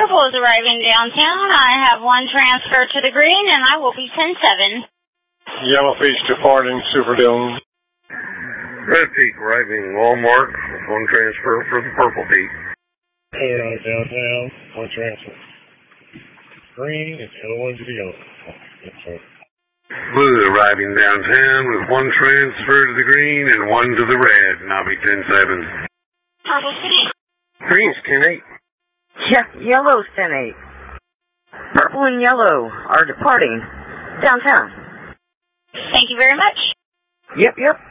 Purple is arriving downtown. I have one transfer to the green, and I will be 10-7. Yellow Peach departing Superdome. Red Peak arriving Walmart. One transfer for the Purple Peak. Arrive downtown. One transfer. Green, it's yellow into the yellow. Blue arriving downtown with one transfer to the green and one to the red, and I'll be 10-7. Purple City. Green's 10-8. Yeah, yellow's 10-8. Purple and yellow are departing downtown. Thank you very much. Yep.